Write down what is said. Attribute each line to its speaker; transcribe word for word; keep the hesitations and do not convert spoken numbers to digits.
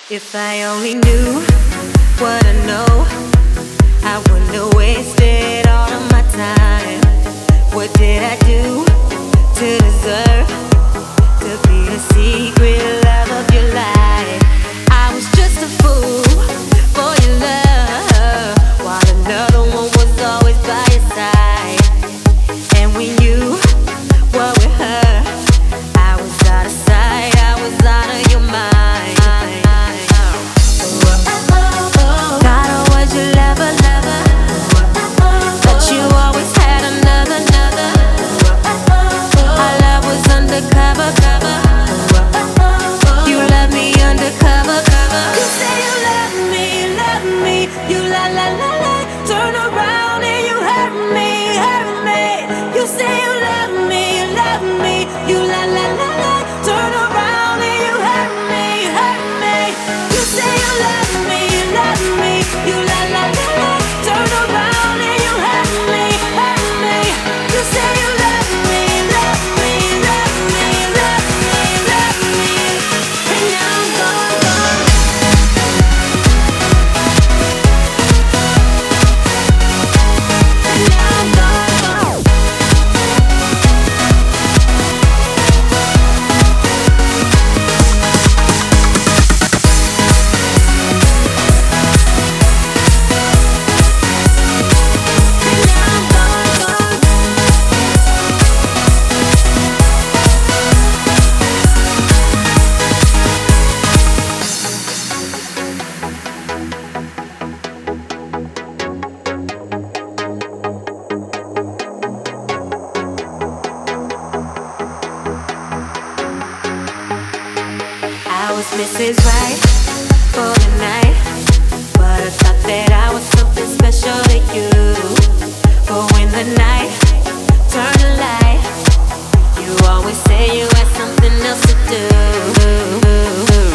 Speaker 1: If I only knew what I know, I wouldn't have wasted all of my time. What did I do to deserve to be the secret love of your life? I was just a fool for your love, while another one was always by your side. And when you were with her, I was out of sight, I was out of your mind. God, was your lover, lover, but you always had another, another. Our love was undercover, cover. You love me undercover, cover. You say you love me, love me. You la la la la. Turn around and you hurt me, hurt me. You say you love me, love me. You la la la la. Turn around and you hurt me, hurt me. You say you love me, love me. You la la la la. Turn around and you hurt me, hurt me. You say you love me, love me, love me, love me, love me. And now I'm gone, gone. And now I'm gone, gone. And now I'm gone, gone. I was Missus Right for the night, but I thought that I was something special to you. But when the night turned to light, you always say you had something else to do.